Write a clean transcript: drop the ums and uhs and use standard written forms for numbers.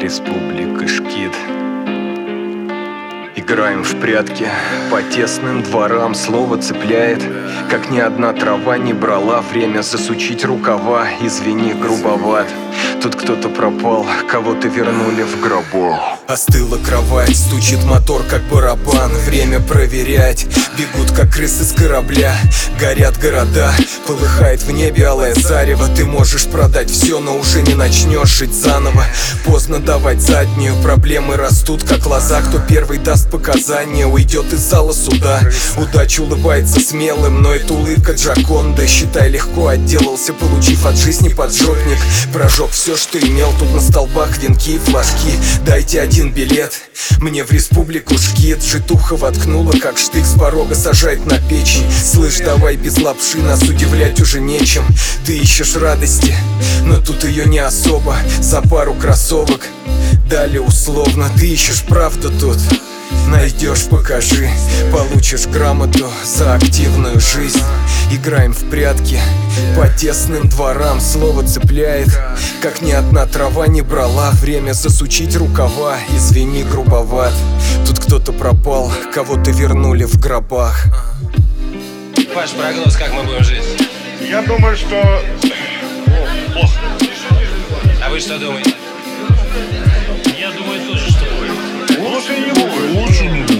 Республика Шкид. Играем в прятки по тесным дворам. Слово цепляет, как ни одна трава не брала. Время засучить рукава, извини, грубоват. Тут кто-то пропал, кого-то вернули в гробу. Остыла кровать, стучит мотор, как барабан. Время проверять, бегут, как крысы с корабля. Горят города, полыхает в небе алое зарево. Ты можешь продать все, но уже не начнешь жить заново. Поздно давать заднюю, проблемы растут, как лоза. Кто первый даст показания, уйдет из зала суда. Удача улыбается смелым, но это улыбка Джоконда. Считай, легко отделался, получив от жизни поджопник. Прожег все, что имел, тут на столбах венки и флажки. Дайте один билет мне в Республику Шкид. Житуха воткнула, как штык с порога сажает на печень. Слышь, давай без лапши, нас удивлять уже нечем. Ты ищешь радости, но тут ее не особо. За пару кроссовок дали условно. Ты ищешь правду тут, найдешь, покажи. Получишь грамоту за активную жизнь. Играем в прятки по тесным дворам. Слово цепляет, как ни одна трава не брала. Время засучить рукава, извини, грубоват. Тут кто-то пропал, кого-то вернули в гробах. Ваш прогноз, как мы будем жить? Я думаю, что плохо. А вы что думаете? Я думаю тоже, что Лучше не будет. лучше не будет.